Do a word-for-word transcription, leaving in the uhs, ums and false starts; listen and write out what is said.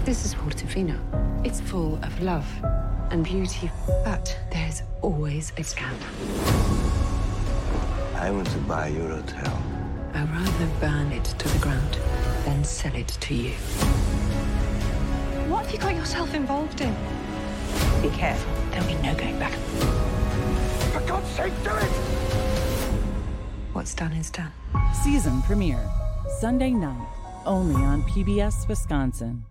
This is Portofino. It's full of love and beauty, but there's always a scam. I want to buy your hotel. I'd rather burn it to the ground than sell it to you. What have you got yourself involved in? Be careful. There'll be no going back. For God's sake, do it! What's done is done. Season premiere, Sunday night, only on P B S Wisconsin.